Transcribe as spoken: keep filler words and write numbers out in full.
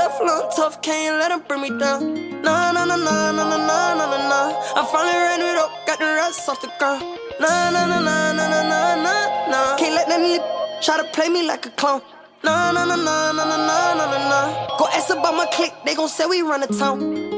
tough, long tough, can't let them bring me down. Nah, nah, nah, nah, nah, nah, nah, nah, nah, nah. I finally ran it up, got the rest off the ground. Nah, nah, nah, nah, nah, nah, nah, nah, nah. Can't let them lip try to play me like a clown. Nah, nah, nah, nah, nah, nah, nah, nah, nah. Go ask about my clique, they gon' say we run the town.